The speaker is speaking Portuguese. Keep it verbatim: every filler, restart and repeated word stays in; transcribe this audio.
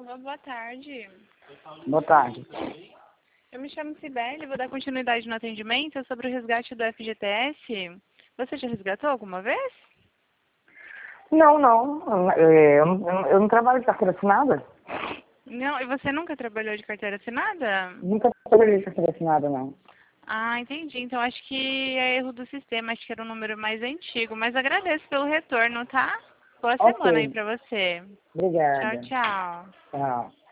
Alô, boa tarde. Boa tarde. Eu me chamo Cibele, vou dar continuidade no atendimento é sobre o resgate do F G T S. Você já resgatou alguma vez? Não, não. Eu, eu, não- eu não trabalho de carteira assinada. Não, e você nunca trabalhou de carteira assinada? Nunca trabalhei de carteira assinada, não. Ah, entendi. Então acho que é erro do sistema, acho que era um número mais antigo. Mas agradeço pelo retorno, tá? Boa semana aí Ok. pra você. Tchau, Obrigada. tchau. Tchau.